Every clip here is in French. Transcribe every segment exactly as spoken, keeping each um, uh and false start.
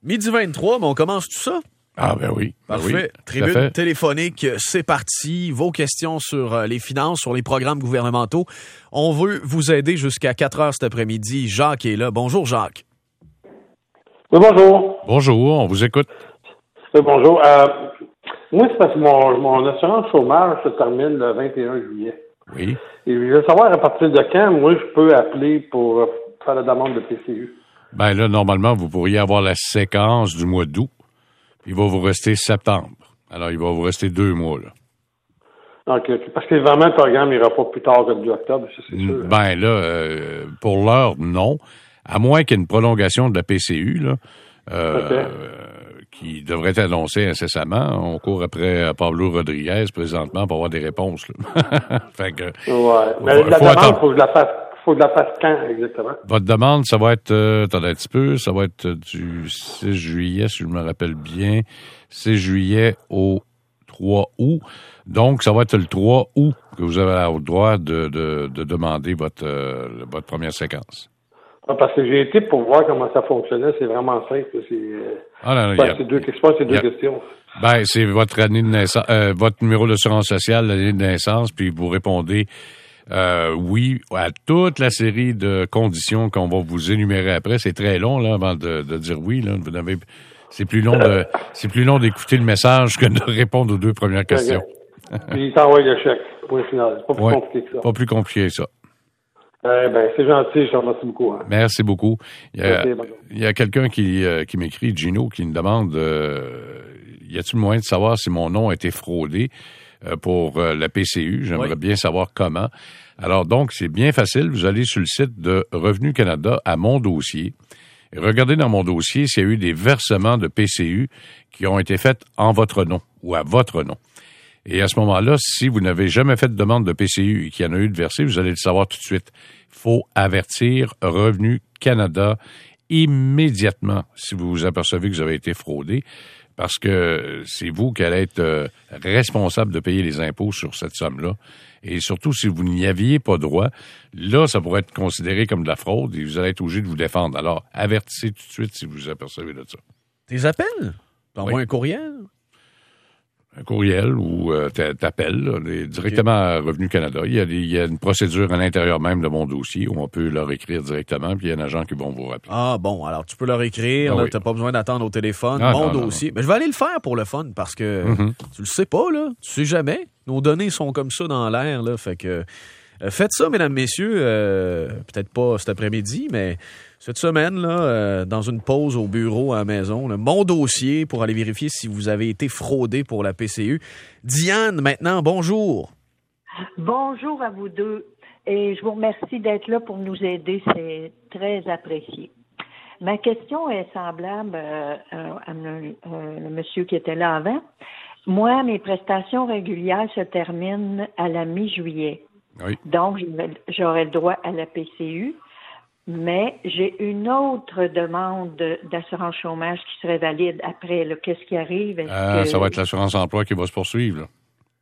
Midi vingt-trois, mais on commence tout ça? Ah ben oui. Parfait. Ben oui, Tribune téléphonique, c'est parti. Vos questions sur les finances, sur les programmes gouvernementaux. On veut vous aider jusqu'à quatre heures cet après-midi. Jacques est là. Bonjour, Jacques. Oui, bonjour. Bonjour, on vous écoute. Oui, bonjour. Euh, moi, c'est parce que mon, mon assurance chômage se termine le vingt et un juillet. Oui. Et je veux savoir à partir de quand, moi, je peux appeler pour faire la demande de P C U. Ben là, normalement, vous pourriez avoir la séquence du mois d'août. Il va vous rester septembre. Alors, il va vous rester deux mois, là. OK. Parce que vraiment, le programme n'ira pas plus tard que le deux octobre, ça, c'est sûr. Ben là, euh, pour l'heure, non. À moins qu'il y ait une prolongation de la P C U, là, euh, okay. euh, qui devrait être annoncée incessamment. On court après Pablo Rodriguez, présentement, pour avoir des réponses, là. Fait que... Ouais. Mais faut, la faut demande, attendre. faut que je la fasse. Faut que je la fasse quand, exactement? Votre demande, ça va être, euh, attendez un petit peu, ça va être du six juillet, si je me rappelle bien, six juillet au trois août. Donc, ça va être le trois août que vous avez le droit de, de, de demander votre, euh, votre première séquence. Ah, parce que j'ai été pour voir comment ça fonctionnait. C'est vraiment simple. C'est, euh, ah, non, non, c'est, a, c'est deux, c'est pas ces deux a, questions. Ben, c'est votre année de naissance, euh, votre numéro d'assurance sociale, l'année de naissance, puis vous répondez Euh, oui, à toute la série de conditions qu'on va vous énumérer après. C'est très long, là, avant de, de dire oui, là. Vous avez, c'est plus long de, c'est plus long d'écouter le message que de répondre aux deux premières questions. Puis il t'envoie le chèque, point final. C'est pas plus ouais, compliqué que ça. Pas plus compliqué que ça. Eh ben, c'est gentil, je te remercie beaucoup. Hein. Merci beaucoup. Il y a, okay, bon. il y a quelqu'un qui, euh, qui m'écrit, Gino, qui me demande, euh, y a-t-il moyen de savoir si mon nom a été fraudé pour la P C U? J'aimerais oui. bien savoir comment. Alors donc, c'est bien facile. Vous allez sur le site de Revenu Canada à Mon dossier. Et regardez dans Mon dossier s'il y a eu des versements de P C U qui ont été faits en votre nom ou à votre nom. Et à ce moment-là, si vous n'avez jamais fait de demande de P C U et qu'il y en a eu de versé, vous allez le savoir tout de suite. Il faut avertir Revenu Canada immédiatement si vous vous apercevez que vous avez été fraudé. Parce que c'est vous qui allez être euh, responsable de payer les impôts sur cette somme-là. Et surtout, si vous n'y aviez pas droit, là, ça pourrait être considéré comme de la fraude et vous allez être obligé de vous défendre. Alors, avertissez tout de suite si vous vous apercevez de ça. Tes appels? T'envoies oui. un courriel? Un courriel ou euh, t'appelles là, directement okay. à Revenu Canada. Il y, a des, il y a une procédure à l'intérieur même de Mon dossier où on peut leur écrire directement, puis il y a un agent qui va vous rappeler. Ah bon, alors tu peux leur écrire, ah, là, oui. t'as pas besoin d'attendre au téléphone. Ah, Mon non, dossier. Non, non. Mais je vais aller le faire pour le fun parce que mm-hmm. tu le sais pas, là. Tu sais jamais. Nos données sont comme ça dans l'air, là. Fait que euh, faites ça, mesdames, messieurs. Euh, peut-être pas cet après-midi, mais cette semaine, là, euh, dans une pause au bureau à la maison, là, Mon dossier pour aller vérifier si vous avez été fraudé pour la P C U. Diane, maintenant, bonjour. Bonjour à vous deux. Et je vous remercie d'être là pour nous aider. C'est très apprécié. Ma question est semblable euh, à le, euh, le monsieur qui était là avant. Moi, mes prestations régulières se terminent à la mi-juillet. Oui. Donc, j'aurai le droit à la P C U. Mais j'ai une autre demande d'assurance chômage qui serait valide après. Là. Qu'est-ce qui arrive? Euh, que... Ça va être l'assurance emploi qui va se poursuivre. Là.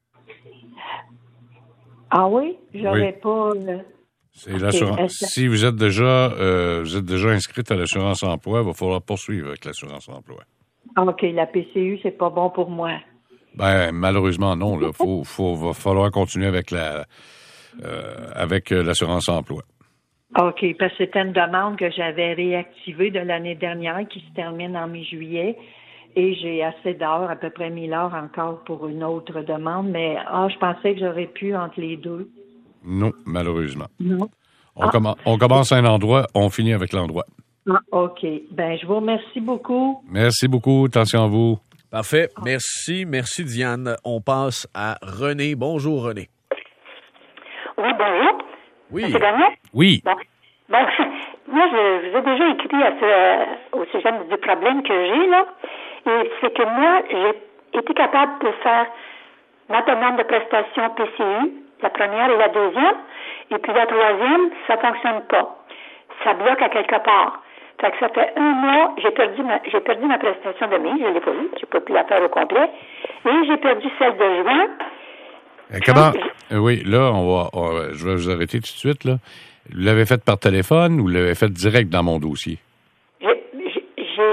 Ah oui? J'aurais oui. pas... Là. C'est okay. l'assurance. Si vous êtes déjà euh, vous êtes déjà inscrite à l'assurance emploi, il va falloir poursuivre avec l'assurance emploi. OK. La P C U, c'est pas bon pour moi. Ben, malheureusement, non. Il faut, faut, va falloir continuer avec la euh, avec l'assurance emploi. OK, parce que c'était une demande que j'avais réactivée de l'année dernière qui se termine en mi-juillet et j'ai assez d'heures, à peu près mille heures encore pour une autre demande, mais ah, je pensais que j'aurais pu entre les deux. Non, malheureusement. Non. On, ah. comm- on commence à un endroit, on finit avec l'endroit. Ah, OK. Ben, je vous remercie beaucoup. Merci beaucoup. Attention à vous. Parfait. Merci. Merci, Diane. On passe à René. Bonjour, René. Oui, bonjour. Oui. Monsieur Gagnon? Oui. Bon, bon moi, je vous ai déjà écrit à ce, au sujet du problème que j'ai, là. Et c'est que moi, j'ai été capable de faire ma demande de prestation P C U, la première et la deuxième, et puis la troisième, ça fonctionne pas. Ça bloque à quelque part. Fait que ça fait un mois, j'ai perdu ma, j'ai perdu ma prestation de mai, je l'ai pas vue, j'ai pas pu la faire au complet, et j'ai perdu celle de juin. Euh, comment? Euh, oui, là, on va, on va, je vais vous arrêter tout de suite, là. Vous l'avez faite par téléphone ou vous l'avez faite direct dans Mon dossier? Je, je, je me suis inscrite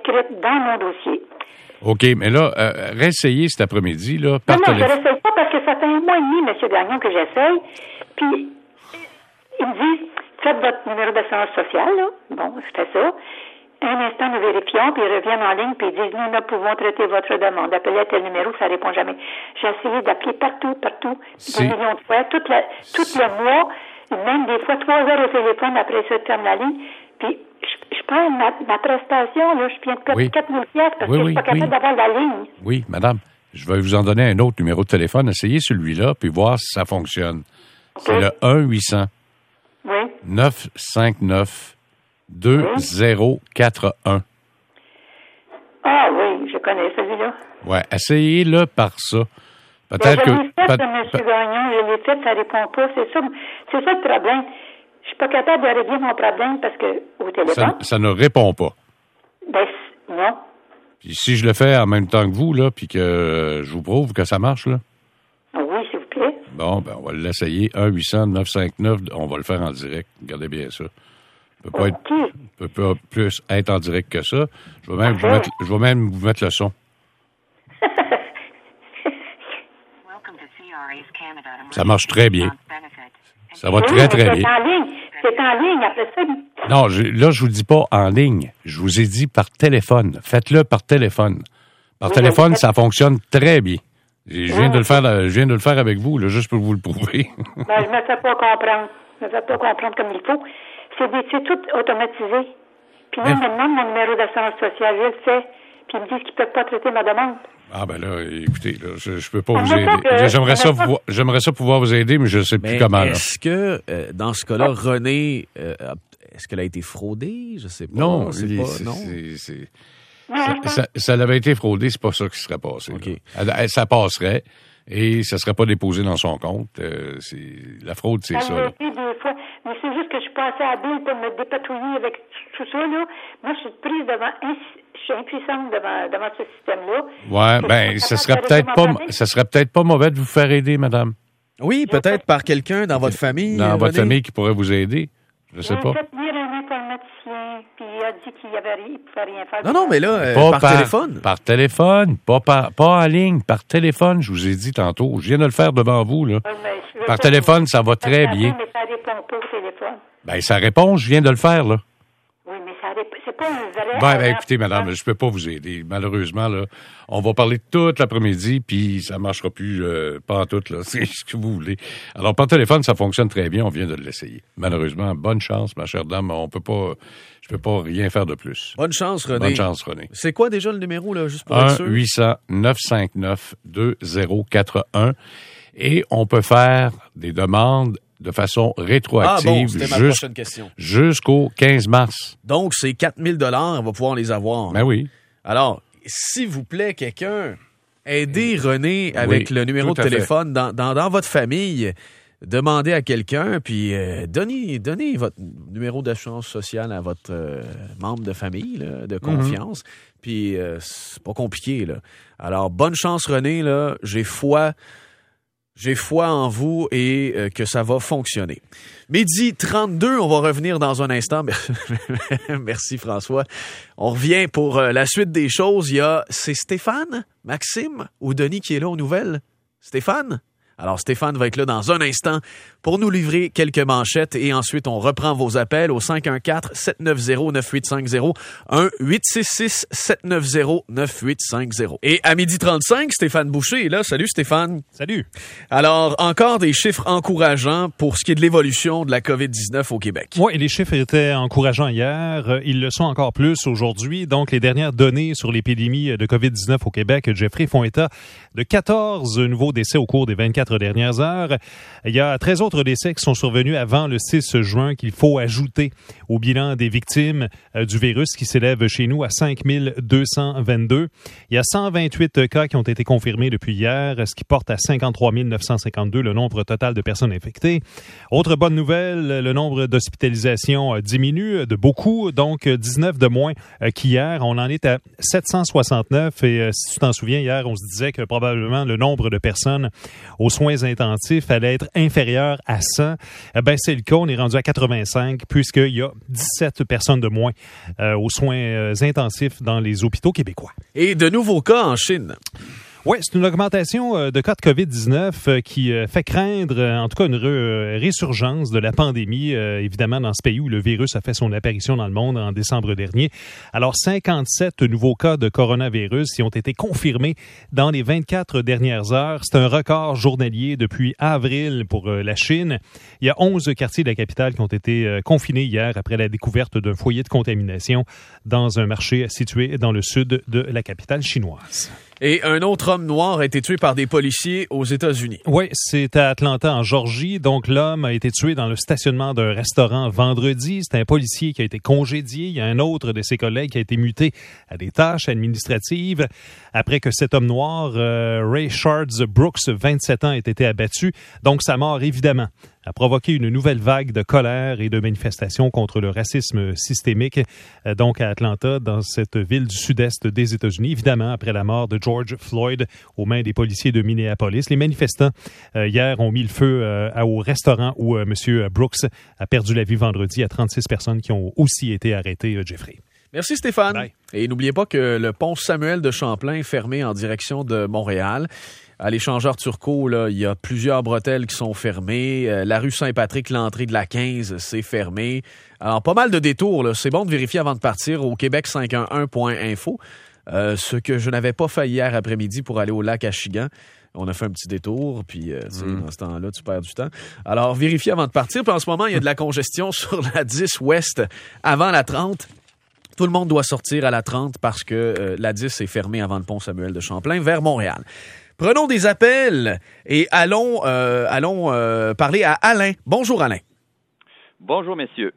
inscrite dans mon dossier. OK, mais là, euh, réessayez cet après-midi, là, par Non, non, téléphone. je ne réessaye pas parce que ça fait un mois et demi, M. Gagnon, que j'essaye. Puis, il me dit, faites votre numéro d'assurance sociale, là. Bon, je fais ça. Un instant, nous vérifions, puis ils reviennent en ligne, puis ils disent, nous ne pouvons traiter votre demande. Appelez à tel numéro, ça répond jamais. J'ai essayé d'appeler partout, partout, C'est... des millions de fois, tout le, tout le mois, même des fois trois heures au téléphone après ça, terme la ligne, puis je, je prends ma, ma prestation, là, je viens de perdre Oui. quatre mille piastres parce Oui, que oui, je suis pas capable oui. d'avoir la ligne. Oui, madame. Je vais vous en donner un autre numéro de téléphone. Essayez celui-là, puis voir si ça fonctionne. Okay. C'est le un huit cents Oui. neuf cinq neuf deux zéro quatre un. Ah oui, je connais celui-là. Ouais, essayez-le par ça. Ben, Peut-être je que... l'ai fait, peut- M. peut- Gagnon, je l'ai fait, ça répond pas. C'est ça, c'est ça le problème. Je suis pas capable de régler mon problème parce que au téléphone, ça, ça ne répond pas. ben c- non. Puis si je le fais en même temps que vous, là, puis que euh, je vous prouve que ça marche, là, Ah oui, s'il vous plaît. bon, ben, on va l'essayer. un huit cents neuf cinq neuf, on va le faire en direct. Regardez bien ça. Peut pas être, OK. peut pas plus être en direct que ça. Je vais même, vous Parfait. mettre, je vais même vous mettre le son. Ça marche très bien. Ça va Oui, très, mais très c'est bien. en ligne. C'est en ligne. Après ça, Non, je, là, je vous dis pas en ligne. Je vous ai dit par téléphone. Faites-le par téléphone. Par Oui, téléphone, oui. ça fonctionne très bien. Je viens Oui. de le faire, je viens de le faire avec vous, là, juste pour vous le prouver. ben, je me fais pas comprendre. Je me fais pas comprendre comme il faut. C'est, des, c'est tout automatisé. Puis là, Mais- on me demande mon numéro d'assurance sociale. Je le fais. Puis ils me disent qu'ils peuvent pas traiter ma demande. Ah ben là, écoutez, là, je, je peux pas On vous n'a aider. pas que- J'aimerais on ça, n'a pas- pouvoir, j'aimerais ça pouvoir vous aider, mais je sais plus Mais comment. Là. est-ce que, euh, dans ce cas-là, René, euh, a- est-ce qu'elle a été fraudée? Je sais pas. Non, c'est c'est, pas, c'est, non. c'est- c'est- Non, ça, je ça, ça l'avait été fraudé, c'est pas ça qui serait passé. là. OK. Elle- elle- ça passerait et ça serait pas déposé dans son compte. Euh, c'est, la fraude, c'est Ça ça. l'a Là. été des fois. Mais c'est juste que je suis pas assez habile pour me dépatouiller avec tout ça, là. Moi, je suis prise devant, je suis impuissante devant, devant ce système-là. Ouais, Je ben, suis ça capable serait de peut-être régler pas, mon problème. ça serait peut-être pas mauvais de vous faire aider, madame. Oui, peut-être par quelqu'un dans votre famille. Dans votre René. famille qui pourrait vous aider. Je sais J'ai pas. fait venir un informaticien, puis il a dit qu'il y avait rien, il pouvait rien faire. Non, non, mais là, euh, Pas par, téléphone. Par téléphone, pas, par, pas en ligne, par téléphone, je vous ai dit tantôt. Je viens de le faire devant vous, là. Ouais, mais je veux Par pas- téléphone, ça va très Ça bien. répond, mais ça répond pas au téléphone. Ben, ça répond, je viens de le faire, là. Oui, mais ça répond, c'est pas un vrai... Ben, ben, écoutez, madame, je peux pas vous aider. Malheureusement, là, on va parler toute l'après-midi, puis ça marchera plus, euh, pas en tout, là. C'est ce que vous voulez. Alors, par téléphone, ça fonctionne très bien. On vient de l'essayer. Malheureusement, bonne chance, ma chère dame. On peut pas, je peux pas rien faire de plus. Bonne chance, René. Bonne chance, René. C'est quoi déjà le numéro, là, juste pour être un sûr? huit cents neuf cinq neuf deux zéro quatre un. Et on peut faire des demandes de façon Ah rétroactive bon, c'était ma jus- prochaine question. jusqu'au quinze mars. Donc, c'est quatre mille dollars, on va pouvoir les avoir. Ben oui. Alors, s'il vous plaît, quelqu'un, aidez René avec Oui, le numéro tout de à fait. téléphone dans, dans, dans votre famille. Demandez à quelqu'un, puis euh, donnez, donnez votre numéro d'assurance sociale à votre euh, membre de famille, là, de confiance. Puis euh, c'est pas compliqué, là. Alors, bonne chance, René, là. J'ai foi. J'ai foi en vous et euh, que ça va fonctionner. Midi trente-deux, on va revenir dans un instant. Merci François. On revient pour euh, la suite des choses. Il y a, c'est Stéphane, Maxime ou Denis qui est là aux nouvelles? Stéphane? Alors Stéphane va être là dans un instant pour nous livrer quelques manchettes et ensuite on reprend vos appels au cinq un quatre sept neuf zéro neuf huit cinq zéro, un huit six six sept neuf zéro neuf huit cinq zéro. Et à midi trente-cinq, Stéphane Boucher est là. Salut Stéphane. Salut. Alors, encore des chiffres encourageants pour ce qui est de l'évolution de la covid dix-neuf au Québec. Oui, les chiffres étaient encourageants hier. Ils le sont encore plus aujourd'hui. Donc, les dernières données sur l'épidémie de covid dix-neuf au Québec, Jeffrey, font état de quatorze nouveaux décès au cours des vingt-quatre dernières heures. Il y a treize autres décès qui sont survenus avant le six juin qu'il faut ajouter au bilan des victimes du virus qui s'élève chez nous à cinq mille deux cent vingt-deux. Il y a cent vingt-huit cas qui ont été confirmés depuis hier, ce qui porte à cinquante-trois mille neuf cent cinquante-deux le nombre total de personnes infectées. Autre bonne nouvelle, le nombre d'hospitalisations diminue de beaucoup, donc dix-neuf de moins qu'hier. On en est à sept cent soixante-neuf et si tu t'en souviens, hier, on se disait que probablement le nombre de personnes aux soins intensifs allait être inférieur à cent. Eh ben, c'est le cas. On est rendu à quatre-vingt-cinq puisqu'il y a dix-sept personnes de moins euh, aux soins euh, intensifs dans les hôpitaux québécois. Et de nouveaux cas en Chine. Oui, c'est une augmentation de cas de covid dix-neuf qui fait craindre, en tout cas, une résurgence de la pandémie, évidemment, dans ce pays où le virus a fait son apparition dans le monde en décembre dernier. Alors, cinquante-sept nouveaux cas de coronavirus qui ont été confirmés dans les vingt-quatre dernières heures. C'est un record journalier depuis avril pour la Chine. Il y a onze quartiers de la capitale qui ont été confinés hier après la découverte d'un foyer de contamination dans un marché situé dans le sud de la capitale chinoise. Et un autre homme noir a été tué par des policiers aux États-Unis. Oui, c'est à Atlanta, en Georgie. Donc, l'homme a été tué dans le stationnement d'un restaurant vendredi. C'est un policier qui a été congédié. Il y a un autre de ses collègues qui a été muté à des tâches administratives après que cet homme noir, euh, Ray Shards Brooks, vingt-sept ans, ait été abattu. Donc, sa mort, évidemment, a provoqué une nouvelle vague de colère et de manifestations contre le racisme systémique, euh, donc à Atlanta, dans cette ville du sud-est des États-Unis, évidemment, après la mort de George Floyd aux mains des policiers de Minneapolis. Les manifestants, euh, hier, ont mis le feu euh, au restaurant où euh, M. Brooks a perdu la vie vendredi à trente-six personnes qui ont aussi été arrêtées, euh, Jeffrey. Merci Stéphane. Bye. Et n'oubliez pas que le pont Samuel de Champlain est fermé en direction de Montréal. À l'échangeur Turcot, là, il y a plusieurs bretelles qui sont fermées. Euh, la rue Saint-Patrick, l'entrée de la quinze, c'est fermé. Alors, pas mal de détours, là. C'est bon de vérifier avant de partir au québec cinq un un point info. Euh, ce que je n'avais pas fait hier après-midi pour aller au lac Achigan. On a fait un petit détour, puis euh, mmh. dans ce temps-là, tu perds du temps. Alors, vérifiez avant de partir. Puis en ce moment, il y a de la congestion sur la dix ouest avant la trente. Tout le monde doit sortir à la trente parce que euh, la dix est fermée avant le pont Samuel de Champlain vers Montréal. Prenons des appels et allons, euh, allons euh, parler à Alain. Bonjour Alain. Bonjour messieurs.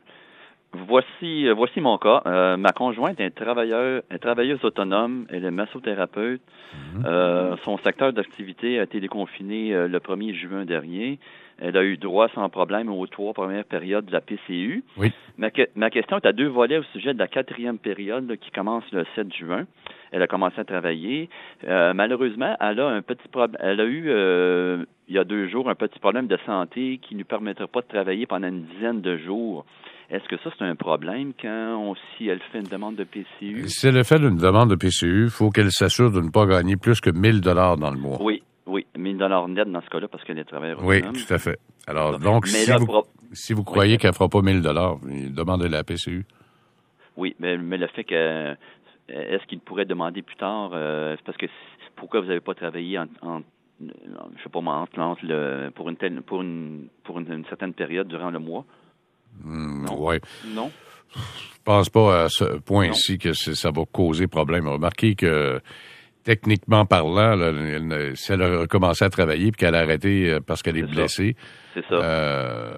Voici, euh, voici mon cas. Euh, ma conjointe est travailleur, est travailleuse autonome. Elle est massothérapeute. Mmh. Euh, son secteur d'activité a été déconfiné euh, le premier juin dernier. Elle a eu droit sans problème aux trois premières périodes de la P C U. Oui. Ma, que, ma question est à deux volets au sujet de la quatrième période là, qui commence le sept juin. Elle a commencé à travailler. Euh, malheureusement, elle a un petit problème. Elle a eu, euh, il y a deux jours, un petit problème de santé qui ne lui permettra pas de travailler pendant une dizaine de jours. Est-ce que ça, c'est un problème quand on, si elle fait une demande de P C U? Si elle fait une demande de P C U, il faut qu'elle s'assure de ne pas gagner plus que mille dollars dans le mois. Oui. Oui, mille dollars net dans ce cas-là parce qu'elle est travailleuse Oui, autonome. tout à fait. Alors, donc, mais si, là, vous, pour... si vous croyez oui. qu'elle ne fera pas mille dollars, demandez la P C U. Oui, mais, mais le fait que... Est-ce qu'il pourrait demander plus tard, euh, parce que pourquoi vous n'avez pas travaillé en, en je sais pas moi, entre, entre le, pour, une, telle, pour, une, pour une, une certaine période durant le mois? Mmh, non. Oui. Non? Je pense pas à ce point-ci que ça va causer problème. Remarquez que techniquement parlant, là, elle, si elle a recommencé à travailler et qu'elle a arrêté parce qu'elle est, est blessée, c'est ça. Euh,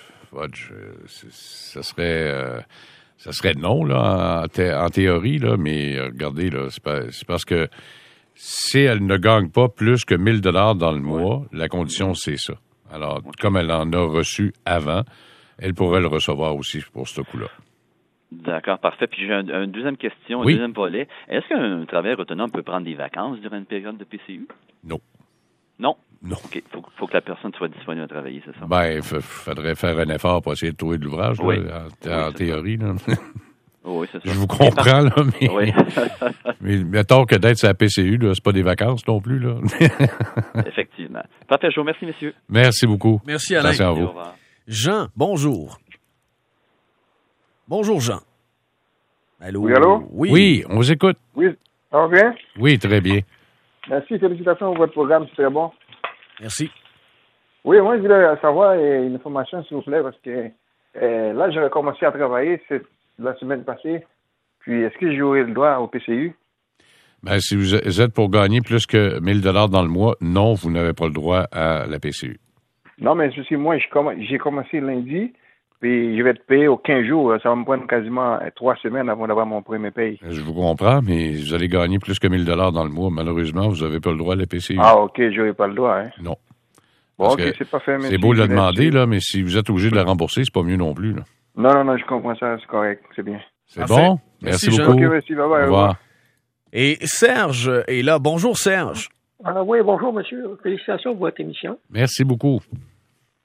ça serait, euh, ça serait non là en, thé- en théorie là, mais regardez là, c'est, pas, c'est parce que si elle ne gagne pas plus que mille dollars dans le mois, ouais. la condition c'est ça. Alors okay. comme elle en a reçu avant, elle pourrait le recevoir aussi pour ce coup-là. D'accord, parfait. Puis j'ai un, une deuxième question, un oui. deuxième volet. Est-ce qu'un travailleur autonome peut prendre des vacances durant une période de P C U? Non. Non? Non. OK. Il faut, faut que la personne soit disponible à travailler, c'est ça? Ben, il f- faudrait faire un effort pour essayer de trouver de l'ouvrage, oui. là, en, oui, en théorie. Là. Oui, c'est ça. Je vous comprends, là, mais, oui. mais mettons que d'être sur la P C U, là, c'est pas des vacances non plus. Là. Effectivement. Parfait, je vous remercie, messieurs. Merci beaucoup. Merci, Alain. Merci à vous. Jean, bonjour. Bonjour, Jean. Allô? Oui, allô? Oui, oui on vous écoute. Oui, ça va bien? Oui, très bien. Merci, félicitations pour votre programme, c'est très bon. Merci. Oui, moi, je voulais savoir euh, une information, s'il vous plaît, parce que euh, là, j'avais commencé à travailler c'est la semaine passée. Puis, est-ce que j'aurai le droit au P C U? Ben, si vous êtes pour gagner plus que mille dollars dans le mois, non, vous n'avez pas le droit à la P C U. Non, mais ceci, moi, j'ai commencé lundi. Puis je vais être payé aux quinze jours. Ça va me prendre quasiment trois semaines avant d'avoir mon premier paye. Je vous comprends, mais vous allez gagner plus que mille dollars dans le mois. Malheureusement, vous n'avez pas le droit à la P C U. Ah, OK, je n'aurai pas le droit, hein? Non. Bon, OK, c'est pas fait. C'est beau de le demander, là, mais si vous êtes obligé de la rembourser, c'est pas mieux non plus. Là. Non, non, non, je comprends ça, c'est correct, c'est bien. C'est Parfait. Bon? Merci, merci beaucoup. OK, merci, bye bye. Au revoir. Et Serge est là. Bonjour, Serge. Ah, oui, bonjour, monsieur. Félicitations pour votre émission. Merci beaucoup.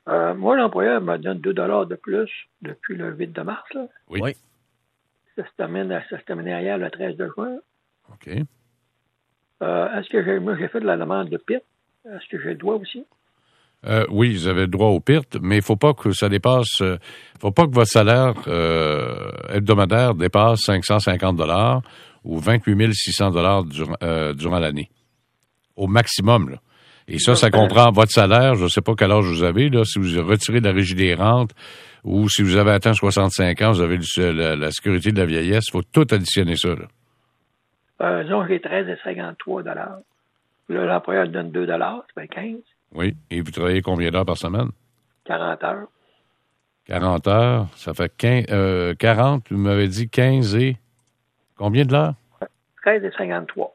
Euh, moi, l'employeur me donne deux dollars de plus depuis le huit de mars. Là. Oui. Oui. Ça se termine, ça se terminait hier le treize de juin. OK. Euh, est-ce que j'ai, moi, j'ai fait de la demande de P I T? Est-ce que j'ai le droit aussi? Euh, oui, vous avez le droit au P I R T, mais il faut pas que ça dépasse, euh, faut pas que votre salaire euh, hebdomadaire dépasse cinq cent cinquante dollars ou vingt-huit mille six cents dollars durant, euh, durant l'année. Au maximum, là. Et ça, ça comprend votre salaire, je ne sais pas quel âge vous avez, là, si vous retirez de la régie des rentes ou si vous avez atteint soixante-cinq ans, vous avez le, la, la sécurité de la vieillesse, il faut tout additionner ça, là. Euh, disons, j'ai treize virgule cinquante-trois dollars. Là, l'employeur donne deux dollars, ça fait quinze. Oui. Et vous travaillez combien d'heures par semaine? quarante heures. quarante heures, ça fait quinze, euh, quarante, vous m'avez dit quinze et... Combien de l'heure? treize virgule cinquante-trois.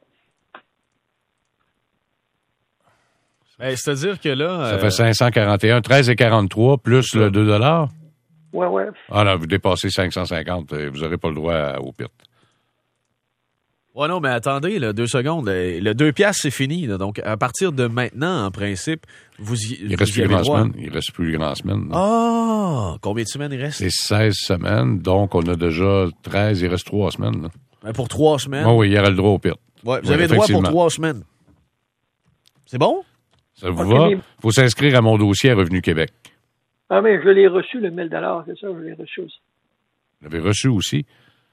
Ben, c'est-à-dire que là... Ça euh, fait cinq cent quarante et un, treize et quarante-trois plus le deux dollars? Ouais, ouais. Ah là, vous dépassez cinq cent cinquante, vous n'aurez pas le droit à, au P I R T. Ouais, non, mais attendez, là, deux secondes. Le deux piastres, c'est fini. Là. Donc, à partir de maintenant, en principe, vous y, Il vous reste y plus les avez grandes droit. semaines. Il reste plus les grandes semaines. là. Ah! Combien de semaines il reste? C'est seize semaines, donc on a déjà treize, il reste trois semaines. Là. Ben, pour trois semaines. Oh oui, il y aura le droit au P I R T. Ouais, vous Oui, avez droit pour effectivement. trois semaines. C'est bon? Ça vous Ok, va? mais- Il faut s'inscrire à mon dossier à Revenu Québec. Ah, mais je l'ai reçu, le mille dollars, c'est ça, je l'ai reçu aussi. Vous l'avez reçu aussi,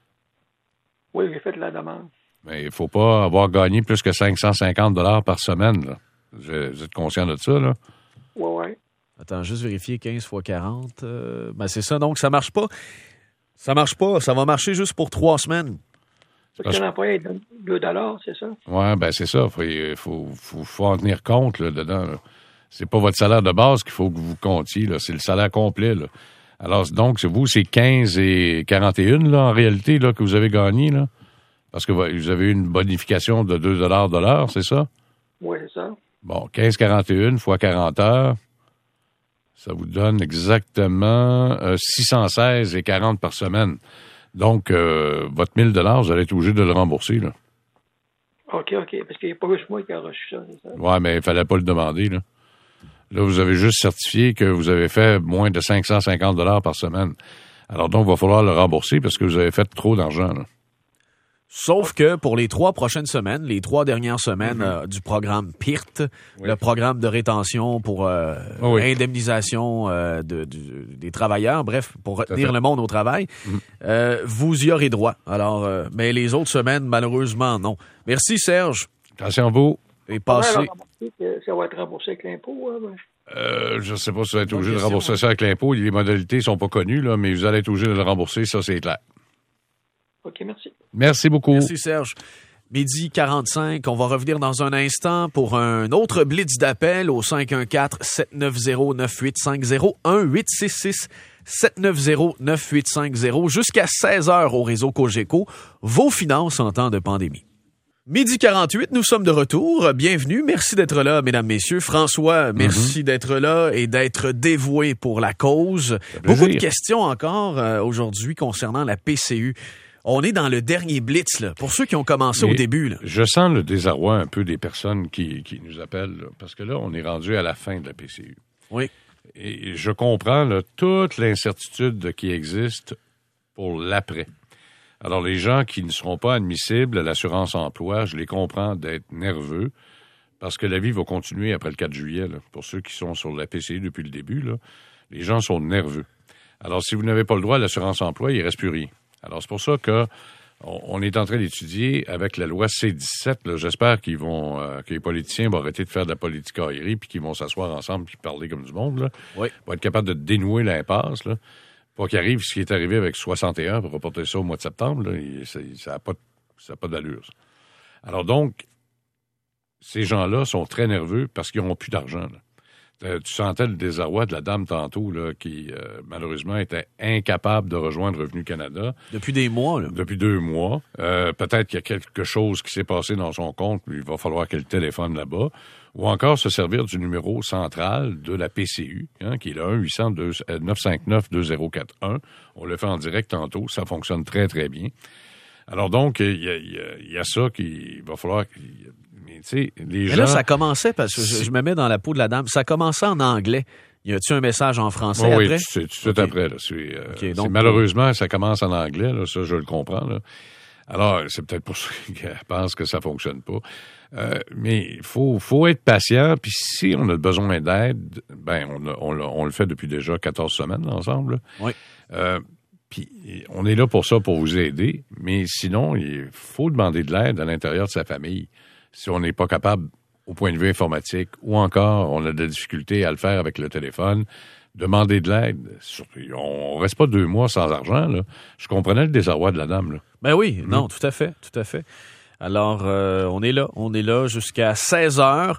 Oui, j'ai fait la demande. mais il ne faut pas avoir gagné plus que cinq cent cinquante dollars par semaine. Là. Vous vous êtes conscient de ça, là? Oui, oui. Attends, juste vérifier quinze fois quarante. Euh, ben, c'est ça. Donc, ça marche pas. Ça marche pas. Ça va marcher juste pour trois semaines. Parce que l'employeur donne deux dollars, c'est ça? Oui, ben c'est ça. Il faut, faut, faut, faut en tenir compte là, dedans. Là. C'est pas votre salaire de base qu'il faut que vous comptiez. Là. C'est le salaire complet. Là. Alors, donc, c'est vous, c'est quinze et quarante et un là, en réalité, là, que vous avez gagné, là? Parce que vous avez eu une bonification de deux dollars de l'heure, c'est ça? Oui, c'est ça. Bon, quinze quarante et un fois quarante heures, ça vous donne exactement euh, six cent seize et quarante par semaine. Donc, euh, votre mille dollars, vous allez être obligé de le rembourser, là. OK, OK. Parce qu'il n'y a pas juste moi qui a reçu ça, c'est ça? Ouais, mais il fallait pas le demander, là. Là, vous avez juste certifié que vous avez fait moins de cinq cent cinquante dollars par semaine. Alors donc, il va falloir le rembourser parce que vous avez fait trop d'argent, là. Sauf que pour les trois prochaines semaines, les trois dernières semaines Mm-hmm. euh, du programme P I R T, Oui. le programme de rétention pour euh, Oh oui. indemnisation euh, de, de- des travailleurs, bref, pour à retenir fait. le monde au travail, Mm. euh, vous y aurez droit. Alors, euh, mais les autres semaines, malheureusement, non. Merci, Serge. Attention à vous. Et Comment passez. alors, remboursé, que ça va être remboursé avec l'impôt, hein, ben? Euh, je ne sais pas si vous allez être Bonne obligé de question, rembourser hein. ça avec l'impôt. Les modalités sont pas connues, là, mais vous allez être obligé de le rembourser, ça, c'est clair. OK, merci. Merci beaucoup. Merci, Serge. Midi quarante-cinq, on va revenir dans un instant pour un autre blitz d'appel au cinq un quatre, sept neuf zéro, neuf huit cinq zéro, un huit six six, sept neuf zéro, neuf huit cinq zéro, jusqu'à seize heures au réseau Cogeco. Vos finances en temps de pandémie. Midi quarante-huit, nous sommes de retour. Bienvenue. Merci d'être là, mesdames, messieurs. François, merci d'être là et d'être dévoué pour la cause. plaisir. Beaucoup de questions encore euh, aujourd'hui concernant la P C U. On est dans le dernier blitz, là, pour ceux qui ont commencé Mais au début. Là. Je sens le désarroi un peu des personnes qui, qui nous appellent, là, parce que là, on est rendu à la fin de la P C U. Oui. Et je comprends là, toute l'incertitude qui existe pour l'après. Alors, les gens qui ne seront pas admissibles à l'assurance-emploi, je les comprends d'être nerveux, parce que la vie va continuer après le quatre juillet. Là. Pour ceux qui sont sur la P C U depuis le début, là, les gens sont nerveux. Alors, si vous n'avez pas le droit à l'assurance-emploi, il ne reste plus rien. Alors, c'est pour ça que on, on est en train d'étudier avec la loi C dix-sept. Là, j'espère qu'ils vont, euh, que les politiciens vont arrêter de faire de la politicaillerie puis qu'ils vont s'asseoir ensemble puis parler comme du monde. Là, Oui. pour être capable de dénouer l'impasse. Là, pas qu'il arrive ce qui est arrivé avec soixante et un pour reporter ça au mois de septembre. Là, et ça n'a pas, ça a pas d'allure. Ça. Alors donc, ces gens-là sont très nerveux parce qu'ils n'ont plus d'argent. Là. Tu sentais le désarroi de la dame tantôt, là, qui, euh, malheureusement, était incapable de rejoindre Revenu Canada. Depuis des mois, là. Depuis deux mois. Euh, peut-être qu'il y a quelque chose qui s'est passé dans son compte, puis il va falloir qu'elle téléphone là-bas. Ou encore se servir du numéro central de la P C U, hein, qui est le un huit cents neuf cent cinquante-neuf deux zéro quatre un. On le fait en direct tantôt. Ça fonctionne très, très bien. Alors donc, il y a, il y a, il y a ça qu'il va falloir... Mais tu sais, les Mais gens... là, ça commençait, parce que je, je me mets dans la peau de la dame, ça commençait en anglais. Y a-t-il un message en français oh, après? Oui, c'est tout de suite okay. après. Là. C'est, euh, okay, c'est, donc, malheureusement, ça commence en anglais, là, ça je le comprends. Là. Alors, c'est peut-être pour ça qu'elle pense que ça fonctionne pas. Euh, mais il faut, faut être patient, puis si on a besoin d'aide, ben on, a, on, on le fait depuis déjà quatorze semaines ensemble. Là. Oui. Euh, puis on est là pour ça, pour vous aider, mais sinon, il faut demander de l'aide à l'intérieur de sa famille. Si on n'est pas capable au point de vue informatique, ou encore on a de la difficulté à le faire avec le téléphone, demander de l'aide. On reste pas deux mois sans argent, là. Je comprenais le désarroi de la dame, là. Ben oui, mmh. non, tout à fait, tout à fait. Alors, euh, on est là, on est là jusqu'à seize heures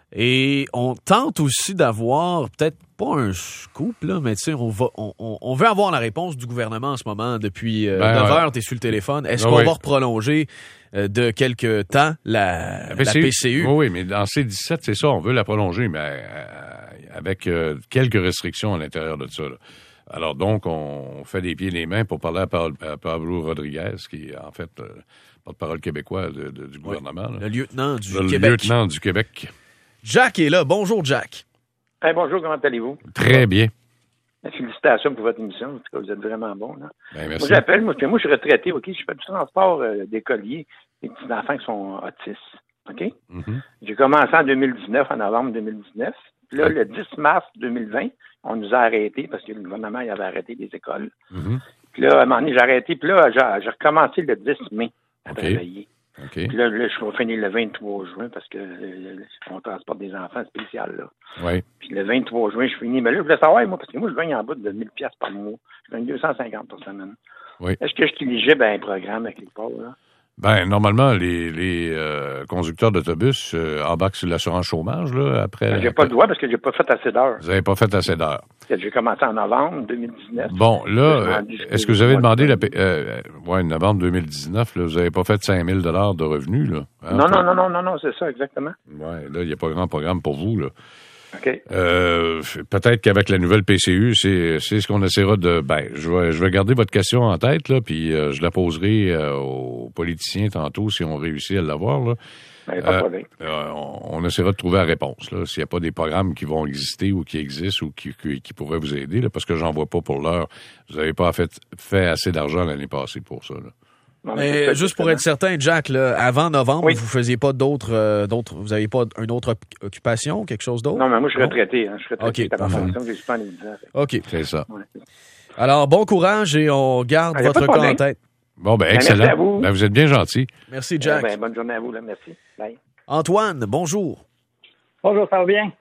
et on tente aussi d'avoir peut-être pas un scoop, là, mais tu sais, on, va, on, on veut avoir la réponse du gouvernement en ce moment. Depuis euh, ben, neuf heures, ouais. tu es sur le téléphone. Est-ce ben, qu'on oui. va reprolonger euh, de quelque temps la, la, P C U? La P C U? Oui, oui, mais dans C dix-sept, c'est ça, on veut la prolonger, mais euh, avec euh, quelques restrictions à l'intérieur de ça, là. Alors donc, on fait des pieds et des mains pour parler à, Paul, à Pablo Rodriguez, qui est en fait euh, porte-parole québécois de, de, du gouvernement. Oui, le lieutenant du le Québec. Le lieutenant du Québec. Jack est là. Bonjour, Jack. Hey, bonjour, comment allez-vous? Très bien. Félicitations pour votre émission. En tout cas, vous êtes vraiment bon. Là. Ben, merci. Moi, j'appelle. Moi, moi, je suis retraité. OK? Je fais du transport euh, d'écoliers, des petits enfants qui sont autistes. OK? Mm-hmm. J'ai commencé en deux mille dix-neuf, en novembre deux mille dix-neuf. Puis là, le dix mars deux mille vingt, on nous a arrêtés parce que le gouvernement il avait arrêté les écoles. Mm-hmm. Puis là, à un moment donné, j'ai arrêté. Puis là, j'ai, j'ai recommencé le dix mai à okay. travailler. Okay. Puis là, là, je vais finir le vingt-trois juin parce que euh, on transporte des enfants spéciaux, là. Oui. Puis le vingt-trois juin, je finis. Mais là, je voulais savoir, moi, parce que moi, je gagne en bas de mille dollars par mois. Je gagne deux cent cinquante par semaine. Oui. Est-ce que je suis éligible à un programme avec les pauvres, là? Ben, normalement, les, les euh, conducteurs d'autobus euh, embarquent sur l'assurance chômage, là, après... Ben, j'ai après... pas le droit parce que j'ai pas fait assez d'heures. Vous n'avez pas fait assez d'heures. J'ai commencé en novembre deux mille dix-neuf. Bon, là, est-ce que vous avez demandé la... Euh, ouais, novembre deux mille dix-neuf, là, vous n'avez pas fait cinq mille dollars de revenus, là? Hein, non, non, non, non, non, non, c'est ça, exactement. Ouais, là, il n'y a pas grand programme pour vous, là. OK. Euh, peut-être qu'avec la nouvelle P C U, c'est, c'est ce qu'on essaiera de... Ben, je vais, je vais garder votre question en tête, là, puis euh, je la poserai euh, aux politiciens tantôt si on réussit à l'avoir, là. Ben, pas de problème. Euh, euh, on, on essaiera de trouver la réponse, là, s'il n'y a pas des programmes qui vont exister ou qui existent ou qui, qui, qui pourraient vous aider, là, parce que j'en vois pas pour l'heure. Vous n'avez pas fait, fait assez d'argent l'année passée pour ça, là. Non, mais mais juste pour être certain, Jack, là, avant novembre, oui. vous faisiez pas d'autres, euh, d'autres, vous n'aviez pas une autre occupation, quelque chose d'autre? Non, mais moi, je suis retraité. Hein, je suis retraité. OK. À la fonction, j'ai pas dix ans. OK. C'est ça. Ouais. Alors, bon courage et on garde ah, votre cas en tête. Bon, ben, ben excellent. Merci à vous. Ben, vous êtes bien gentil. Merci, Jack. Eh ben, bonne journée à vous, là. Merci. Bye. Antoine, bonjour. Bonjour, ça va bien?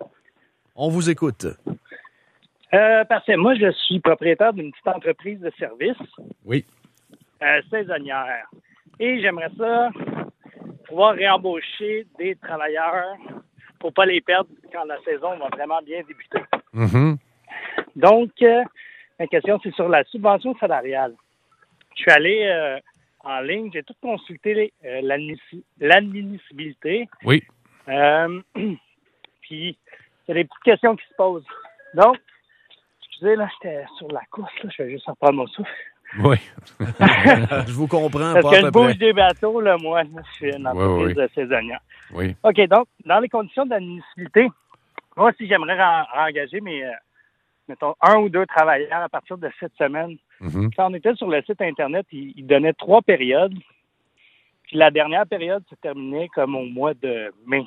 On vous écoute. Euh, parfait. Moi, je suis propriétaire d'une petite entreprise de services. Oui. Euh, saisonnière. Et j'aimerais ça pouvoir réembaucher des travailleurs pour pas les perdre quand la saison va vraiment bien débuter. Mm-hmm. Donc, euh, ma question, c'est sur la subvention salariale. Je suis allé euh, en ligne, j'ai tout consulté euh, l'admiss- l'admissibilité. Oui. Euh, puis, il y a des petites questions qui se posent. Donc, excusez, là, j'étais sur la course, là, je vais juste reprendre mon souffle. Oui. Je vous comprends Parce pas que à je peu bouge près. des bateaux, là, moi, je suis une entreprise oui, oui. de saisonnière. Oui. OK, donc, dans les conditions d'admissibilité, moi, si j'aimerais en- engager mes, euh, mettons, un ou deux travailleurs à partir de cette semaine, Mm-hmm. quand on était sur le site Internet, il, il donnait trois périodes. Puis la dernière période se terminait comme au mois de mai.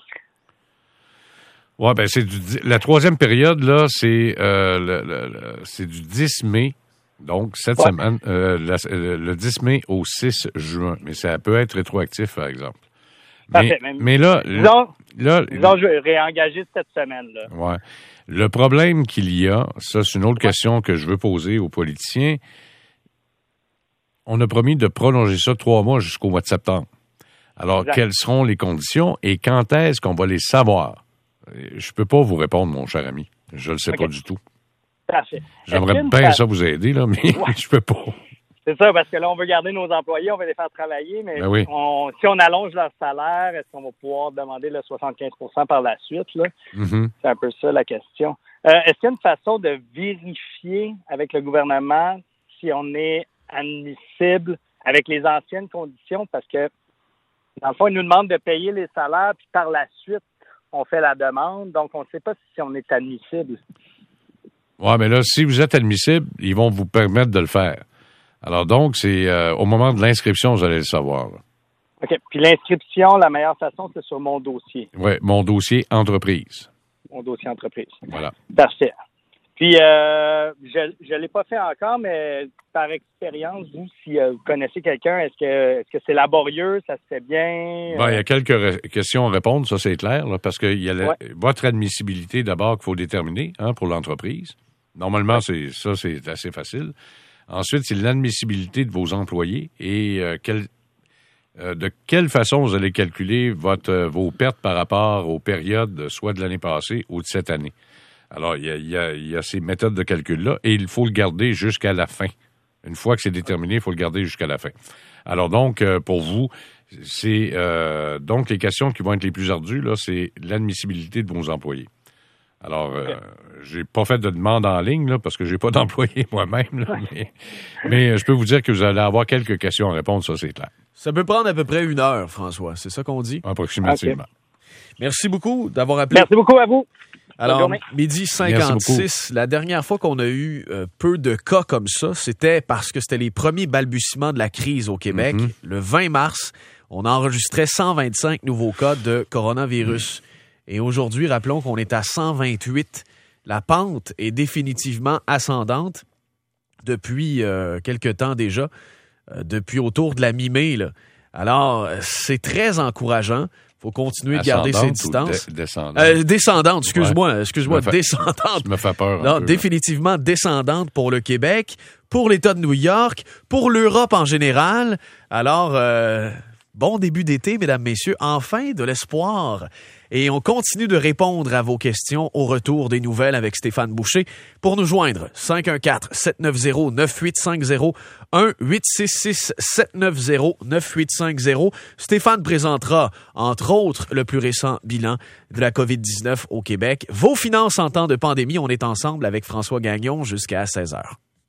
Ouais, ben, c'est du, la troisième période, là, c'est, euh, le, le, le, c'est du dix mai. Donc, cette ouais. semaine, euh, la, le dix mai au six juin. Mais ça peut être rétroactif, par exemple. Mais, Parfait. mais là, disons, là, disons, je vais réengager cette semaine-là. Ouais. Le problème qu'il y a, ça, c'est une autre ouais. question que je veux poser aux politiciens. On a promis de prolonger ça trois mois jusqu'au mois de septembre. Alors, exact. Quelles seront les conditions et quand est-ce qu'on va les savoir? Je peux pas vous répondre, mon cher ami. Je le sais okay. pas du tout. Parfait. J'aimerais bien fa... ça vous aider, là, mais ouais. je peux pas. C'est ça, parce que là, on veut garder nos employés, on veut les faire travailler, mais ben oui. on, si on allonge leur salaire, est-ce qu'on va pouvoir demander le soixante-quinze pour cent par la suite? Là? Mm-hmm. C'est un peu ça la question. Euh, est-ce qu'il y a une façon de vérifier avec le gouvernement si on est admissible avec les anciennes conditions? Parce que, dans le fond, ils nous demandent de payer les salaires, puis par la suite, on fait la demande, donc on ne sait pas si on est admissible. Oui, mais là, si vous êtes admissible, ils vont vous permettre de le faire. Alors donc, c'est euh, au moment de l'inscription, vous allez le savoir. Là. OK. Puis l'inscription, la meilleure façon, c'est sur mon dossier. Oui, mon dossier entreprise. Mon dossier entreprise. Voilà. Parfait. Puis, euh, je ne l'ai pas fait encore, mais par expérience, vous, si euh, vous connaissez quelqu'un, est-ce que est-ce que c'est laborieux, ça se fait bien? Bon, il y a quelques re- questions à répondre, ça c'est clair, là, parce qu'il y a la, ouais. votre admissibilité d'abord qu'il faut déterminer hein, pour l'entreprise. Normalement, ouais. c'est ça, c'est assez facile. Ensuite, c'est l'admissibilité de vos employés et euh, quel, euh, de quelle façon vous allez calculer votre, euh, vos pertes par rapport aux périodes, soit de l'année passée ou de cette année. Alors, il y a, il y a, il y a ces méthodes de calcul-là et il faut le garder jusqu'à la fin. Une fois que c'est déterminé, il faut le garder jusqu'à la fin. Alors donc, euh, pour vous, c'est euh, donc les questions qui vont être les plus ardues, là, c'est l'admissibilité de vos employés. Alors, euh, j'ai pas fait de demande en ligne, là, parce que j'ai pas d'employés moi-même, là, mais, mais je peux vous dire que vous allez avoir quelques questions à répondre, ça c'est clair. Ça peut prendre à peu près une heure, François, c'est ça qu'on dit? Approximativement. Okay. Merci beaucoup d'avoir appelé. Merci beaucoup à vous. Alors, midi cinquante-six, la dernière fois qu'on a eu euh, peu de cas comme ça, c'était parce que c'était les premiers balbutiements de la crise au Québec. Mm-hmm. Le vingt mars, on enregistrait cent vingt-cinq nouveaux cas de coronavirus. Mm. Et aujourd'hui, rappelons qu'on est à cent vingt-huit. La pente est définitivement ascendante depuis euh, quelque temps déjà, euh, depuis autour de la mi-mai, là. Alors, c'est très encourageant. Il faut continuer de garder ses distances. Dé- descendante. Euh, descendante, excuse-moi, ouais. excuse-moi, fait, descendante. Ça me fait peur. Non, peu, définitivement descendante pour le Québec, pour l'État de New York, pour l'Europe en général. Alors, euh, bon début d'été, mesdames, messieurs. Enfin, de l'espoir. Et on continue de répondre à vos questions au retour des nouvelles avec Stéphane Boucher. Pour nous joindre, cinq un quatre, sept neuf zéro, neuf huit cinq zéro, un huit six six, sept neuf zéro, neuf huit cinq zéro. Stéphane présentera, entre autres, le plus récent bilan de la covid dix-neuf au Québec. Vos finances en temps de pandémie, on est ensemble avec François Gagnon jusqu'à seize heures.